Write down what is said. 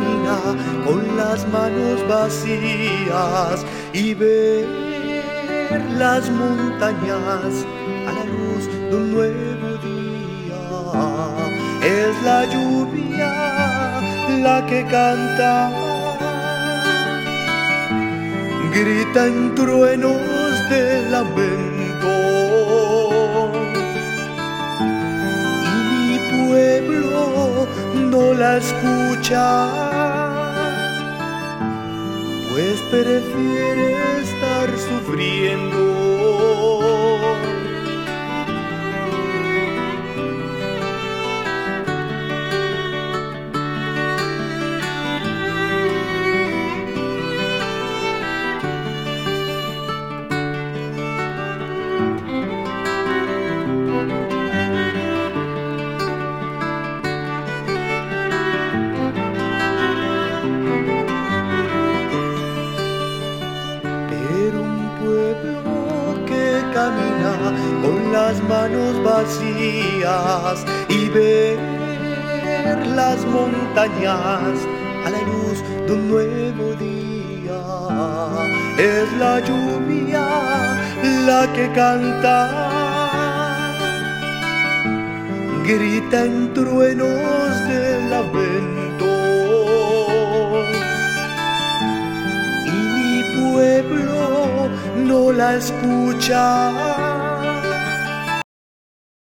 camina con las manos vacías y ver las montañas a la luz de un nuevo día. Es la lluvia la que canta, grita en truenos de lamento, y mi pueblo no la escucha, pues prefiere estar sufriendo. Camina con las manos vacías y ver las montañas a la luz de un nuevo día. Es la lluvia la que canta, grita en truenos de lamento, y mi pueblo no la escucha,